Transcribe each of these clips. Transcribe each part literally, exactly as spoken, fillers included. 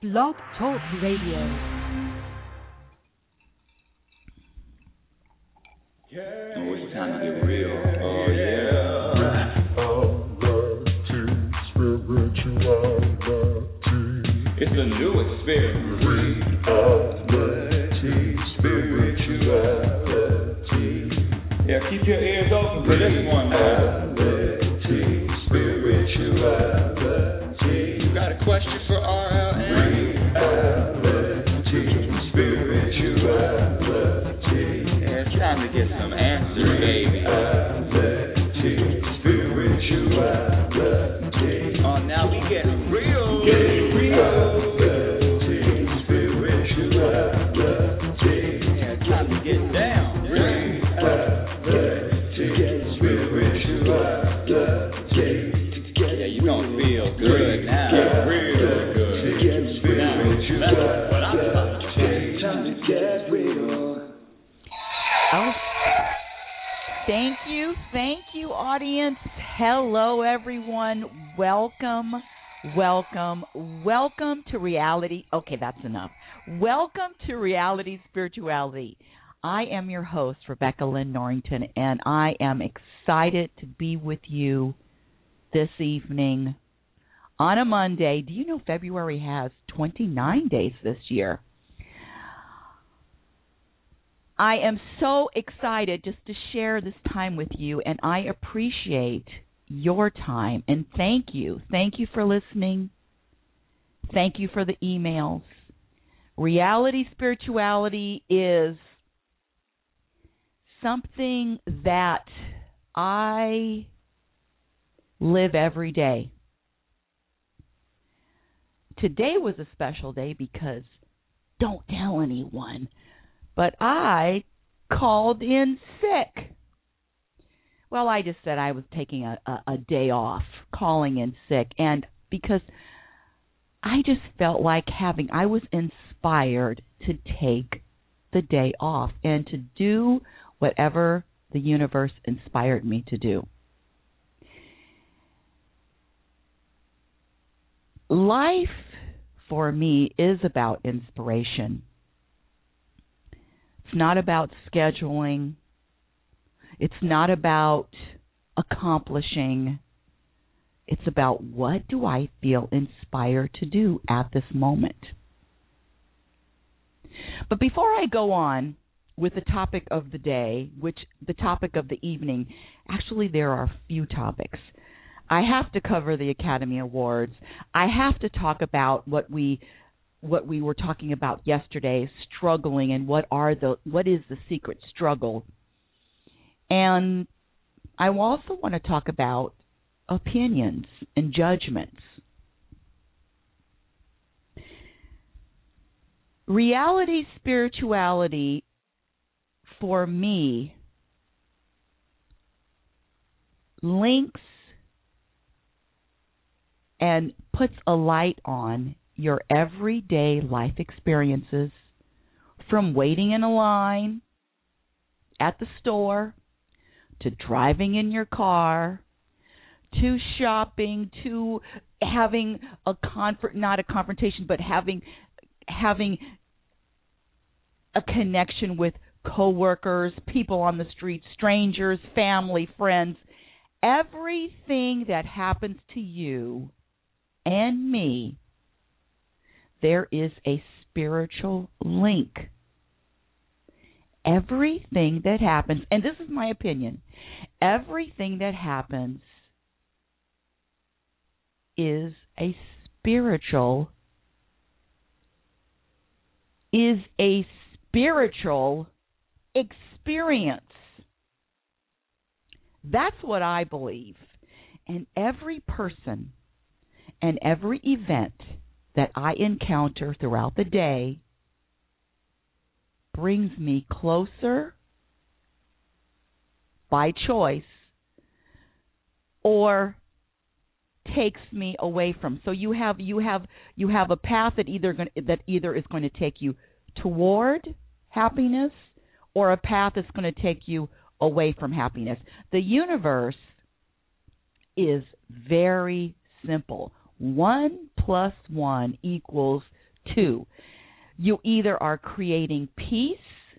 Blog Talk Radio. Oh, it's time to get real. Oh, yeah. Reality, spirituality. It's a new experience. Reality, spirituality. Yeah, keep your ears open for this one, man. Reality, spirituality. You got a question for R L N? Reality, spirituality. Yeah, it's time to get some answers, baby. Reality, spirituality. Oh, now we getting real. Getting real. Reality, spirituality. Yeah, it's time to get down. Really? Yeah, you gonna feel good now. Real good. Now, that's what I'm talking about. Time to get real. Oh, thank you, thank you, audience. Hello, everyone. Welcome, welcome, welcome to reality. Okay, that's enough. Welcome to Reality Spirituality. I am your host, Rebecca Lynn Norrington, and I am excited to be with you this evening on a Monday. Do you know February has twenty-nine days this year? I am so excited just to share this time with you, and I appreciate your time. And thank you. Thank you for listening. Thank you for the emails. Reality Spirituality is something that I live every day. Today was a special day because, don't tell anyone, but I called in sick. Well, I just said I was taking a, a, a day off, calling in sick, and because I just felt like having, I was inspired to take the day off and to do whatever the universe inspired me to do. Life for me is about inspiration. It's not about scheduling. It's not about accomplishing. It's about what do I feel inspired to do at this moment. But before I go on with the topic of the day, which the topic of the evening, actually there are a few topics. I have to cover the Academy Awards. I have to talk about what we what we were talking about yesterday, struggling, and what are the what is the secret struggle. And I also want to talk about opinions and judgments. Reality spirituality for me links and puts a light on your everyday life experiences, from waiting in a line at the store, to driving in your car, to shopping, to having a conf- not a confrontation, but having having a connection with coworkers, people on the street, strangers, family, friends. Everything that happens to you and me, there is a spiritual link. Everything that happens, and this is my opinion, everything that happens is a spiritual, is a spiritual experience. That's what I believe. And every person and every event that I encounter throughout the day brings me closer by choice or takes me away from. So you have you have you have a path that either going that either is going to take you toward happiness or a path that's going to take you away from happiness. The universe is very simple. One plus one equals two. You either are creating peace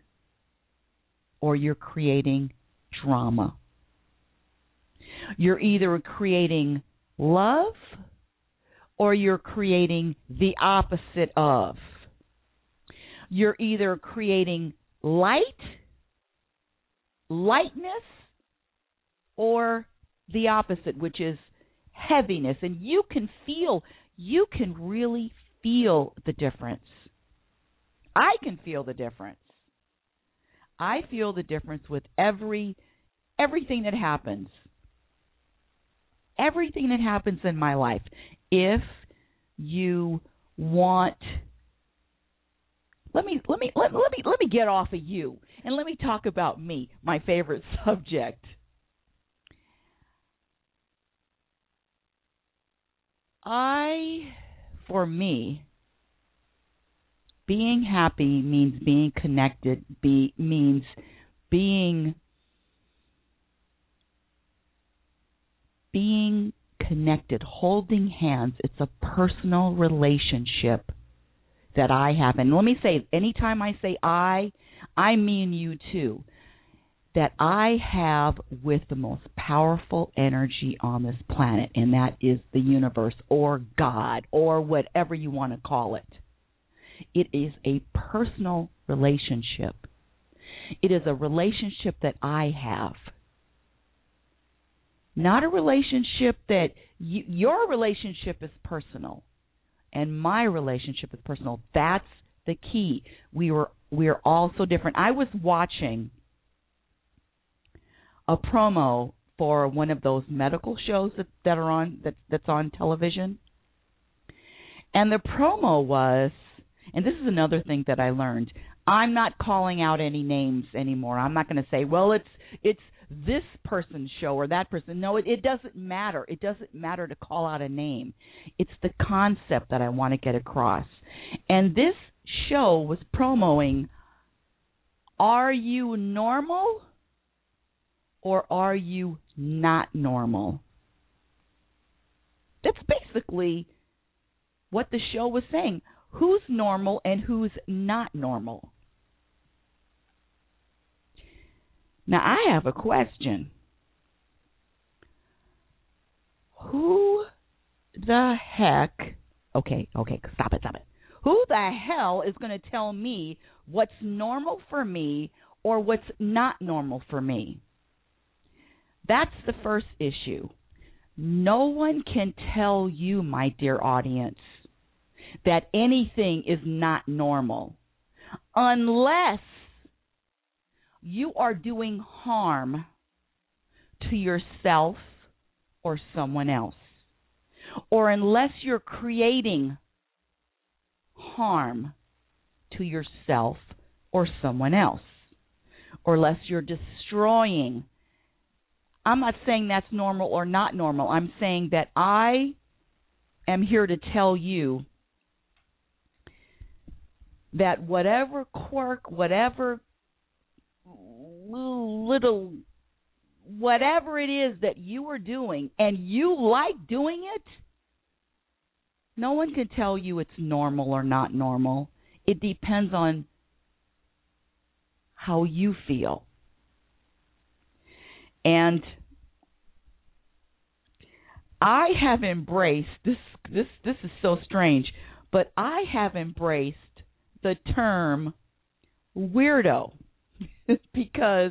or you're creating drama. You're either creating love or you're creating the opposite of. You're either creating light, lightness, or the opposite, which is heaviness. And you can feel, you can really feel the difference. I can feel the difference. I feel the difference with every everything that happens. Everything that happens in my life. If you want, let me let me let, let me let me get off of you and let me talk about me, my favorite subject. I, for me, being happy means being connected, be, means being being connected, holding hands. It's a personal relationship that I have. And let me say, anytime I say I, I mean you too, that I have with the most powerful energy on this planet, and that is the universe or God or whatever you want to call it. It is a personal relationship. It is a relationship that I have. Not a relationship that you, your relationship is personal and my relationship is personal. That's the key. We were we are all so different. I was watching a promo for one of those medical shows that, that are on that that's on television. And the promo was, and this is another thing that I learned, I'm not calling out any names anymore. I'm not going to say, well, it's it's this person's show or that person. No, it, it doesn't matter. It doesn't matter to call out a name. It's the concept that I want to get across. And this show was promoting, are you normal or are you not normal? That's basically what the show was saying. Who's normal and who's not normal? Now, I have a question. Who the heck, okay, okay, stop it, stop it. Who the hell is going to tell me what's normal for me or what's not normal for me? That's the first issue. No one can tell you, my dear audience, that anything is not normal unless you are doing harm to yourself or someone else, or unless you're creating harm to yourself or someone else, or unless you're destroying. I'm not saying that's normal or not normal. I'm saying that I am here to tell you that whatever quirk, whatever little, whatever it is that you are doing and you like doing it, no one can tell you it's normal or not normal. It depends on how you feel. And I have embraced this this this is so strange, but I have embraced the term weirdo because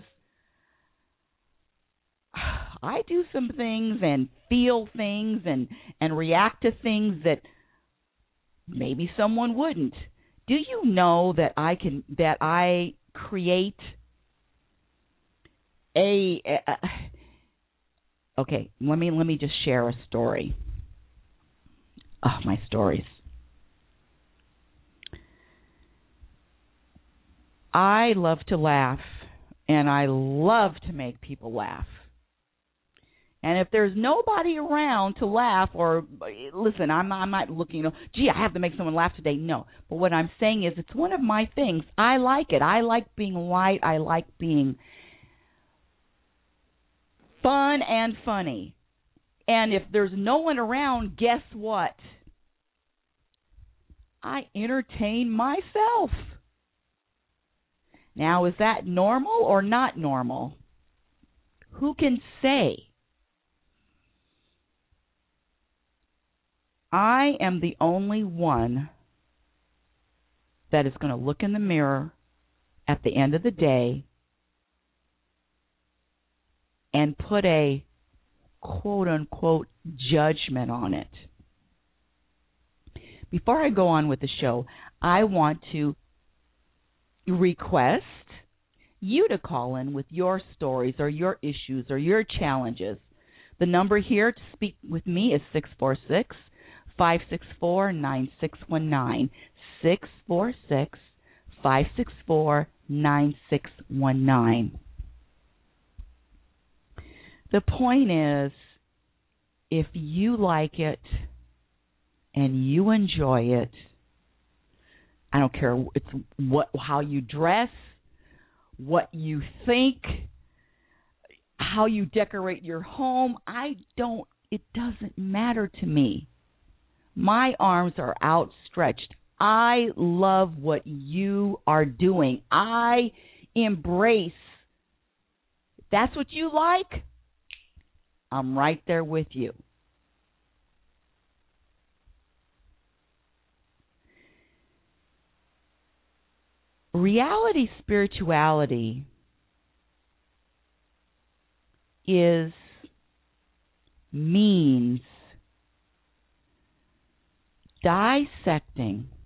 I do some things and feel things and, and react to things that maybe someone wouldn't. Do you know that I can that I create a, a okay, let me let me just share a story. Oh, my stories. I love to laugh, and I love to make people laugh. And if there's nobody around to laugh, or listen, I'm not, I'm not looking, you know, gee, I have to make someone laugh today. No. But what I'm saying is it's one of my things. I like it. I like being light. I like being fun and funny. And if there's no one around, guess what? I entertain myself. Now, is that normal or not normal? Who can say? I am the only one that is going to look in the mirror at the end of the day and put a quote-unquote judgment on it. Before I go on with the show, I want to request you to call in with your stories or your issues or your challenges. The number here to speak with me is six four six, five six four, nine six one nine. six four six, five six four, nine six one nine. The point is, if you like it and you enjoy it, I don't care it's what how you dress, what you think, how you decorate your home. I don't, it doesn't matter to me. My arms are outstretched. I love what you are doing. I embrace. If that's what you like, I'm right there with you. Reality spirituality is means dissecting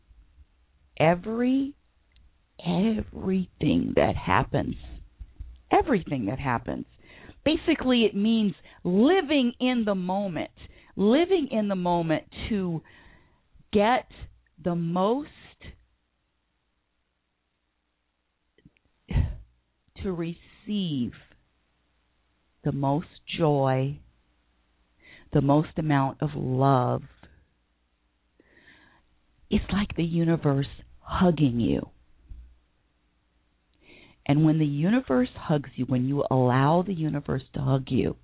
every everything that happens. Everything that happens. Basically, it means living in the moment. Living in the moment to get the most, to receive the most joy, the most amount of love. It's like the universe hugging you. And when the universe hugs you, when you allow the universe to hug you,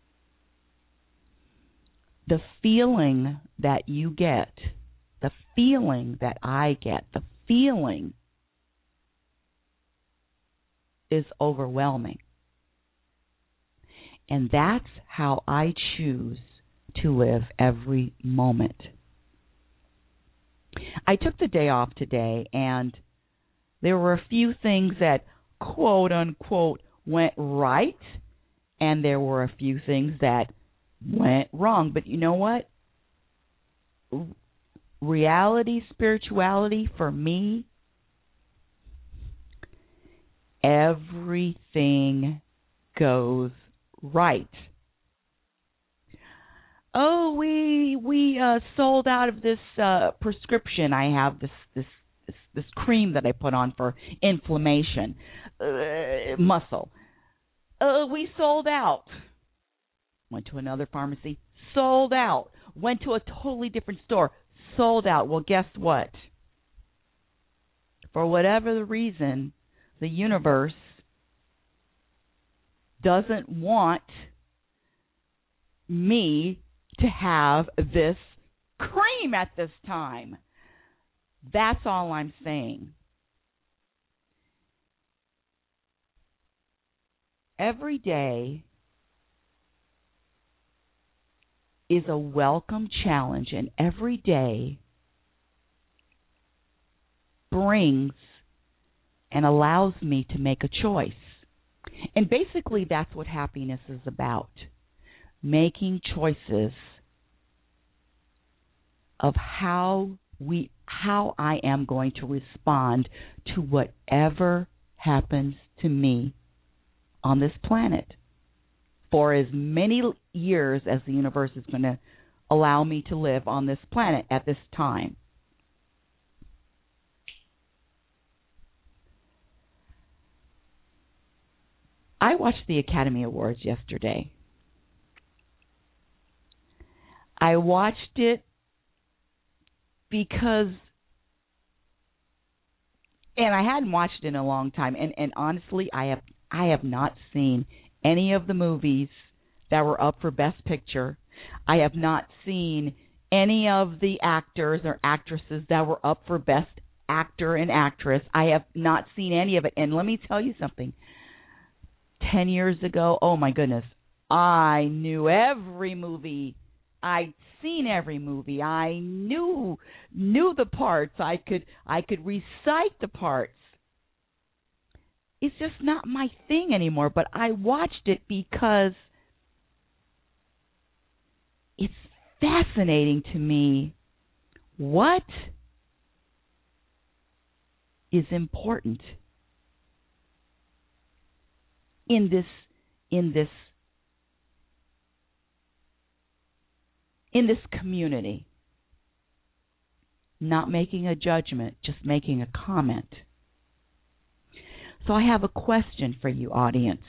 the feeling that you get, the feeling that I get, the feeling is overwhelming. And that's how I choose to live every moment. I took the day off today, and there were a few things that, quote unquote, went right, and there were a few things that went wrong. But you know what? Reality, spirituality, for me, everything goes right. Oh, we we uh, sold out of this uh, prescription. I have this this this, this cream that I put on for inflammation, uh, muscle. Uh, we sold out. Went to another pharmacy, sold out. Went to a totally different store, sold out. Well, guess what? For whatever the reason, the universe doesn't want me to have this cream at this time. That's all I'm saying. Every day is a welcome challenge, and every day brings and allows me to make a choice. And basically that's what happiness is about. Making choices of how we how I am going to respond to whatever happens to me on this planet for as many years as the universe is going to allow me to live on this planet at this time. I watched the Academy Awards yesterday. I watched it because, and I hadn't watched it in a long time, and, and honestly, I have I have not seen any of the movies that were up for Best Picture. I have not seen any of the actors or actresses that were up for Best Actor and Actress. I have not seen any of it. And let me tell you something. Ten years ago, oh my goodness, I knew every movie. I'd seen every movie. I knew knew the parts. I could I could recite the parts. It's just not my thing anymore, but I watched it because it's fascinating to me what is important in this in this in this community. Not making a judgment, just making a comment. So I have a question for you, audience,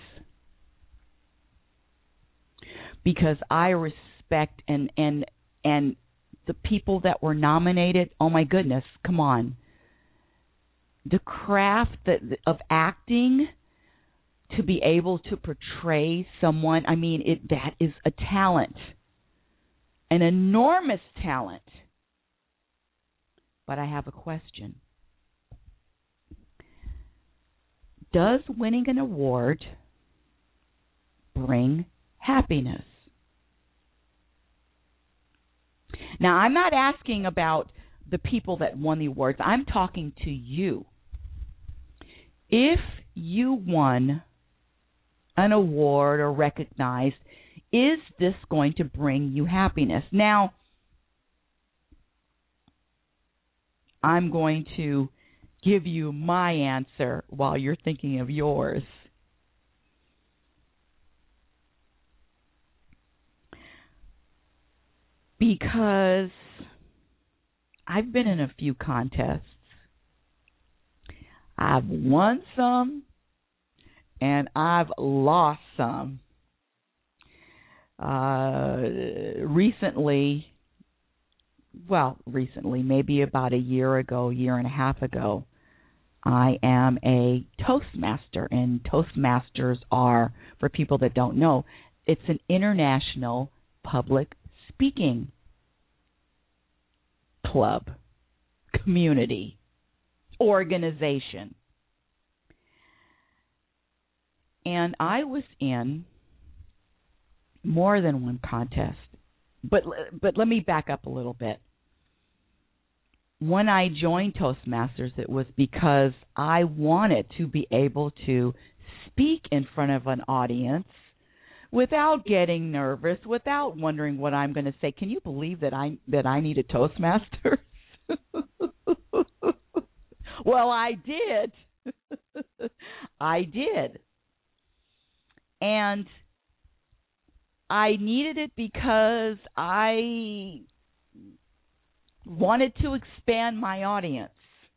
because I respect and and and the people that were nominated. Oh my goodness, come on! The craft that of acting to be able to portray someone. I mean, it that is a talent, an enormous talent. But I have a question. Does winning an award bring happiness? Now, I'm not asking about the people that won the awards. I'm talking to you. If you won an award or recognized, is this going to bring you happiness? Now, I'm going to give you my answer while you're thinking of yours. Because I've been in a few contests. I've won some and I've lost some. Uh, recently, well, recently, maybe about a year ago, year and a half ago, I am a Toastmaster, and Toastmasters are, for people that don't know, it's an international public speaking club, community, organization. And I was in more than one contest. But but let me back up a little bit. When I joined Toastmasters, it was because I wanted to be able to speak in front of an audience without getting nervous, without wondering what I'm going to say. Can you believe that I that I need a Toastmaster? Well, I did. I did. And I needed it because I wanted to expand my audience.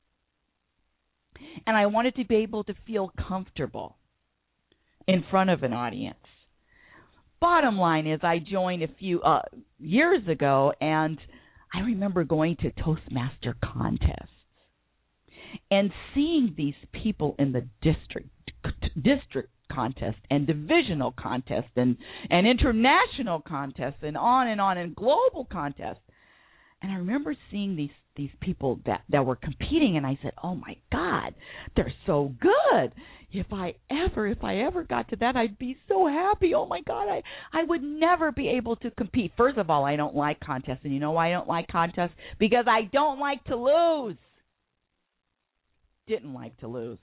And I wanted to be able to feel comfortable in front of an audience. Bottom line is I joined a few uh, years ago, and I remember going to Toastmaster contests and seeing these people in the district district contest and divisional contest and, and international contests and on and on and global contests. And I remember seeing these, these people that, that were competing, and I said, oh, my God, they're so good. If I ever, if I ever got to that, I'd be so happy. Oh, my God, I, I would never be able to compete. First of all, I don't like contests. And you know why I don't like contests? Because I don't like to lose. Didn't like to lose.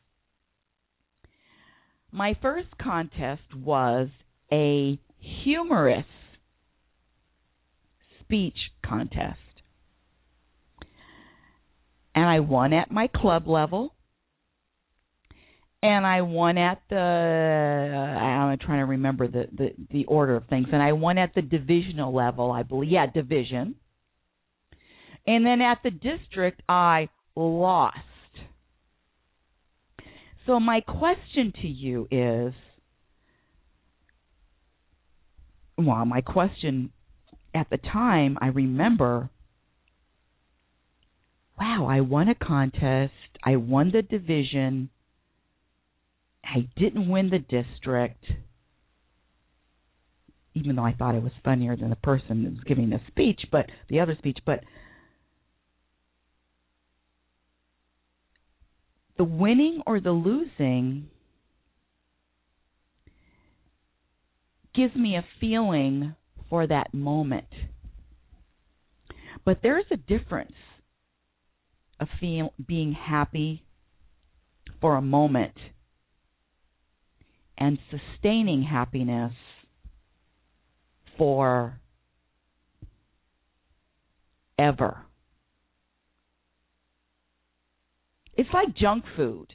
My first contest was a humorous speech contest. And I won at my club level. And I won at the, I'm trying to remember the, the, the order of things. And I won at the divisional level, I believe. Yeah, division. And then at the district, I lost. So my question to you is, well, my question at the time, I remember, wow, I won a contest, I won the division, I didn't win the district. even though I thought it was funnier than the person that was giving the speech, but the other speech, but the winning or the losing gives me a feeling for that moment. But there's a difference of feel, being happy for a moment and sustaining happiness for ever. It's like junk food.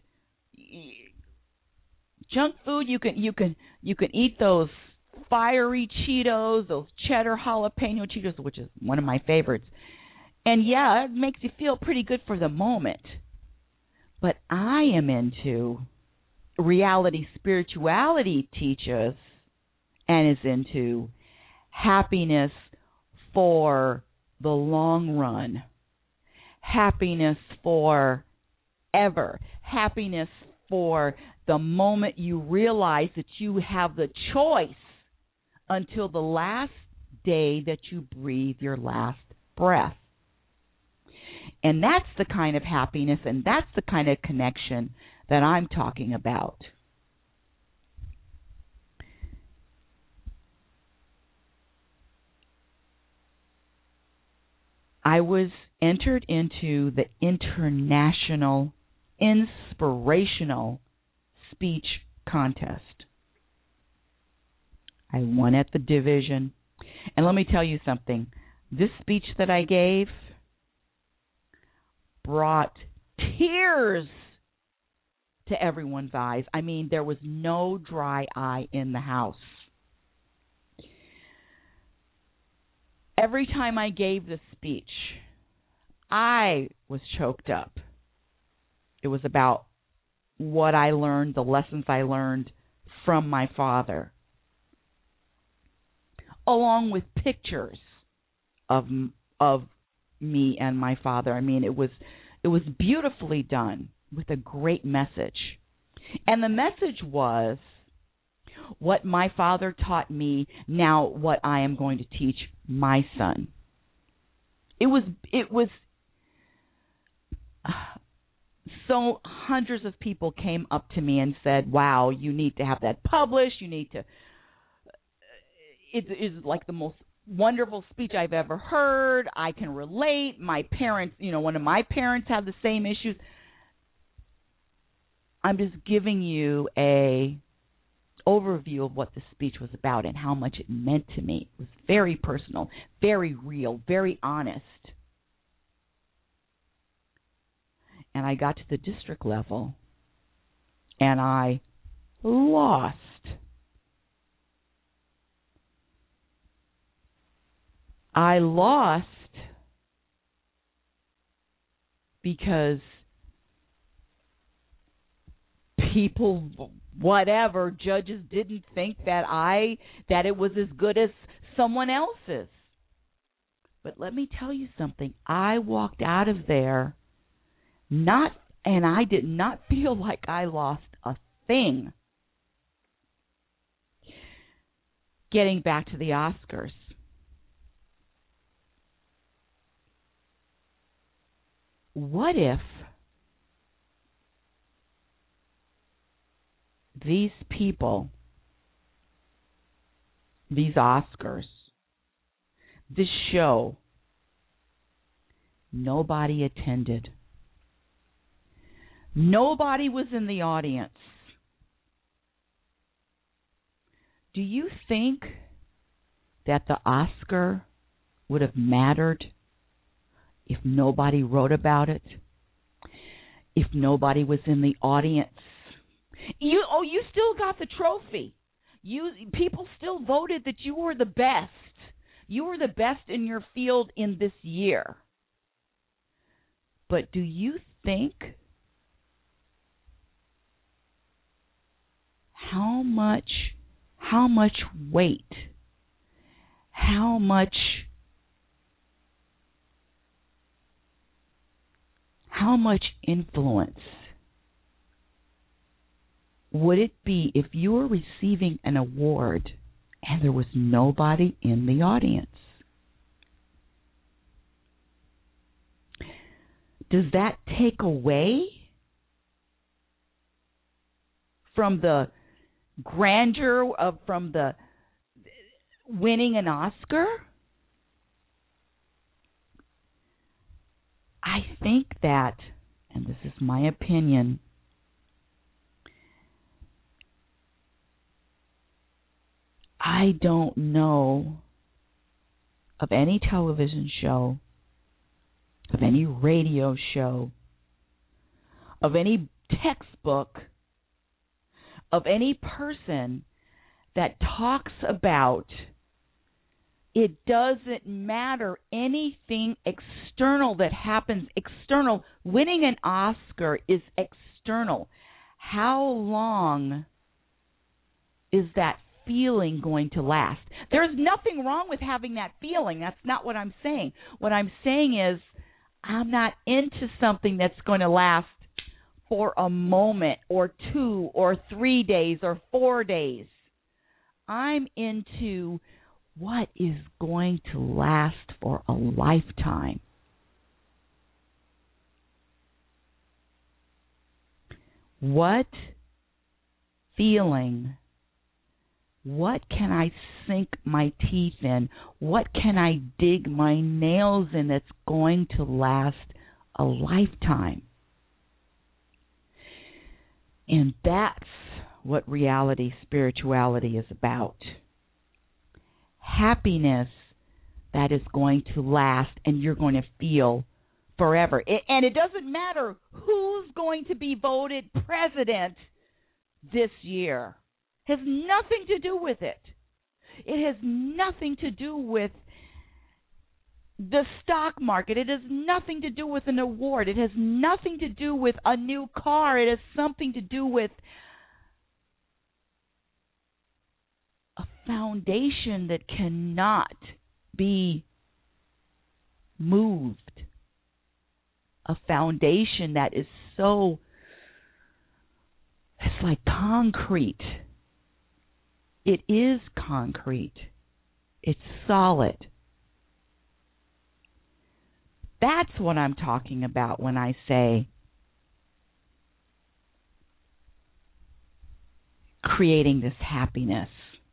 Junk food, you can you can you can eat those fiery Cheetos, those cheddar jalapeno Cheetos, which is one of my favorites. And yeah, it makes you feel pretty good for the moment. But I am into reality spirituality teaches and is into happiness for the long run, happiness for ever, happiness for the moment you realize that you have the choice until the last day that you breathe your last breath. And that's the kind of happiness and that's the kind of connection that I'm talking about. I was entered into the International Inspirational Speech Contest. I won at the division. And let me tell you something. This speech that I gave brought tears to everyone's eyes. I mean, there was no dry eye in the house. Every time I gave the speech, I was choked up. It was about what I learned, the lessons I learned from my father, along with pictures of of me and my father. I mean, it was it was beautifully done with a great message. And the message was what my father taught me, now what I am going to teach my son. It was it was so hundreds of people came up to me and said, "Wow, you need to have that published. You need to." It is like the most wonderful speech I've ever heard. I can relate. My parents, you know, one of my parents had the same issues. I'm just giving you a overview of what the speech was about and how much it meant to me. It was very personal, very real, very honest. And I got to the district level, and I lost. I lost because people, whatever, judges didn't think that I, that it was as good as someone else's. But let me tell you something. I walked out of there not, and I did not feel like I lost a thing. Getting back to the Oscars. What if these people, these Oscars, this show, nobody attended? Nobody was in the audience. Do you think that the Oscar would have mattered if nobody wrote about it? If nobody was in the audience? You oh, you still got the trophy. You people still voted that you were the best. You were the best in your field in this year. But do you think how much how much weight, how much how much influence would it be if you were receiving an award and there was nobody in the audience. Does that take away from the grandeur of from the winning an Oscar? I think that, and this is my opinion, I don't know of any television show, of any radio show, of any textbook, of any person that talks about it doesn't matter anything external that happens external. Winning an Oscar is external. How long is that feeling going to last? There's nothing wrong with having that feeling. That's not what I'm saying. What I'm saying is I'm not into something that's going to last for a moment or two or three days or four days. I'm into what is going to last for a lifetime. What feeling, what can I sink my teeth in? What can I dig my nails in that's going to last a lifetime? And that's what reality spirituality is about. Happiness that is going to last and you're going to feel forever. It, and it doesn't matter who's going to be voted president this year. It has nothing to do with it. It has nothing to do with the stock market. It has nothing to do with an award. It has nothing to do with a new car. It has something to do with a foundation that cannot be moved. A foundation that is so, it's like concrete. It is concrete. It's solid. That's what I'm talking about when I say creating this happiness.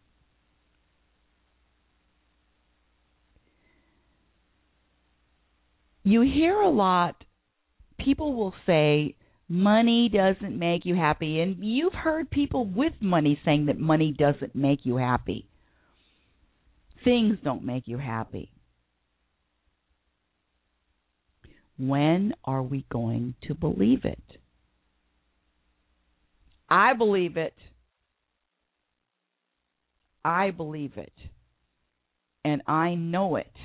You hear a lot, people will say, money doesn't make you happy. And you've heard people with money saying that money doesn't make you happy. Things don't make you happy. When are we going to believe it? I believe it. I believe it. And I know it.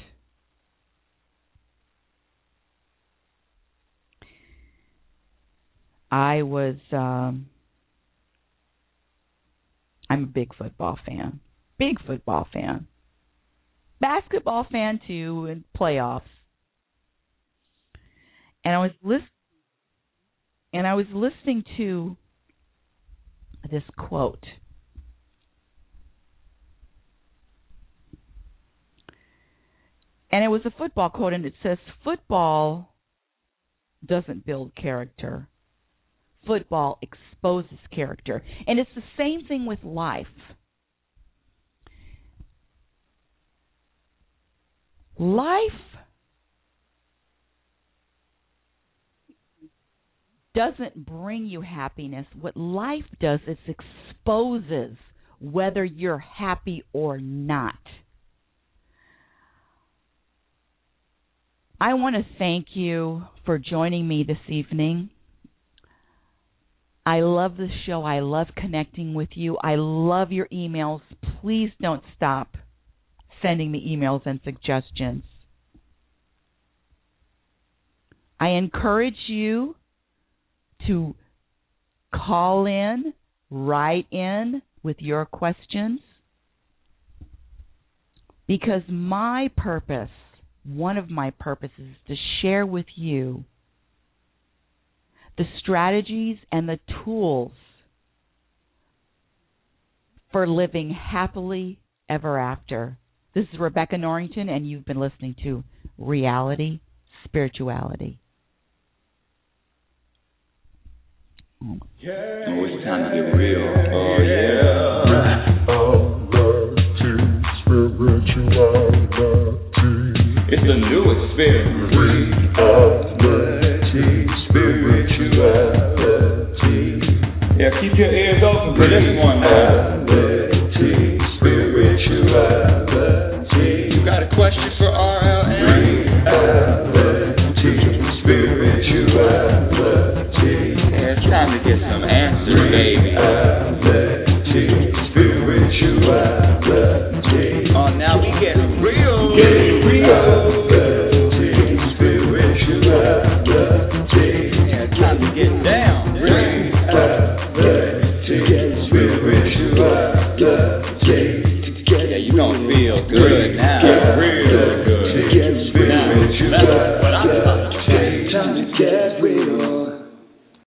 I was, um, I'm a big football fan. Big football fan. Basketball fan too, and playoffs. And I was list- and I was listening to this quote. And it was a football quote, and it says, football doesn't build character. Football exposes character. And it's the same thing with life. Life doesn't bring you happiness. What life does is exposes whether you're happy or not. I want to thank you for joining me this evening. I love this show. I love connecting with you. I love your emails. Please don't stop sending me emails and suggestions. I encourage you to call in, write in with your questions, because my purpose, one of my purposes, is to share with you the strategies and the tools for living happily ever after. This is Rebecca Norrington, and you've been listening to Reality Spirituality. Oh, it's time to get real. Oh, yeah. It's a new experience. Reality, spirituality. Yeah, keep your ears open for this one now. Reality, spirituality. You got a question for R L N? Reality, spirituality. Yeah, it's time to get some answers, baby. Reality, spirituality. Oh, now we getting real. Getting real. Reality, spirituality. Yeah, it's time to get down.